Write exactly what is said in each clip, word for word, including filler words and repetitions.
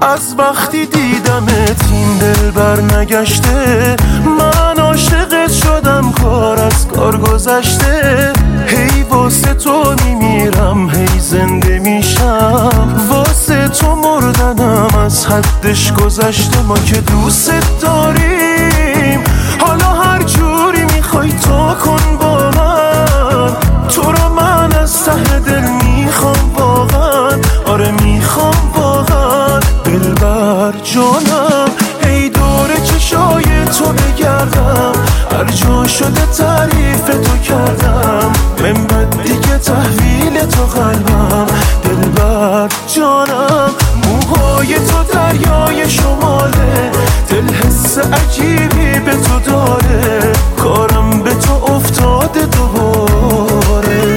از وقتی دیدمت این دل بر نگشته، من عاشقت شدم کار از کار گذشته. هی واسه تو میمیرم هی زنده میشم، واسه تو مردنم از حدش گذشته. ما که دوست داریم حالا هر جوری میخوای تو کن با من، تو رو من از ته دل میخوام واقعا، آره میخوام واقعا. دلبر جانم ای دور چشای تو بگردم، هر جا شده تعریف تو کردم، من بعد دیگه تحویل تو قلبم. دلبر جانم موهای تو دریای شماله، دل حس عجیبی به تو داره، کارم به تو افتاده دوباره.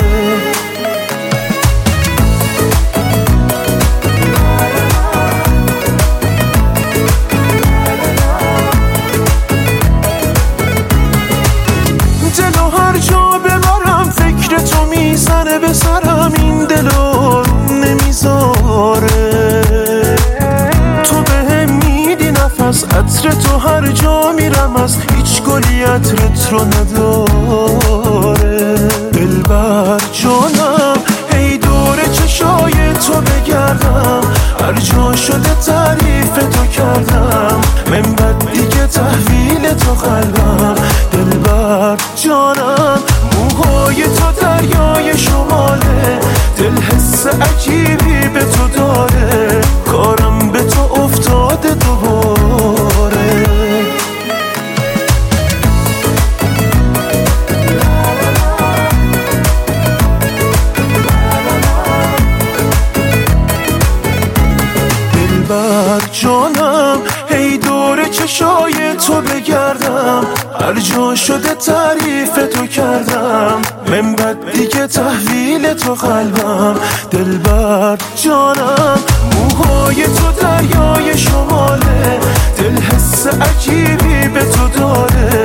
دلو هر جا ببرم فکر تو میزنه به سرم، این دلو نمیذاره. تو بهم میدی نفس، عطر تو هر جا میرم، از هیچ گلی عطرت رو نداره. دلبر جانم ای دور چشای تو بگردم، هر جا شده تعریف تو کردم، من بعد دیگه تحویل تو قلبم. دلبر جانم موهای تو دریای شماله، دل حس عجیبی به تو داره، کارم به تو افتاده دوباره. دلبر جانم ای دور چشای تو بگردم، هر جا شده تعریف تو کردم، من بعد دیگه تحویل تو قلبم. دلبر جانم موهای تو دریای شماله، دل حس عجیبی به تو داره،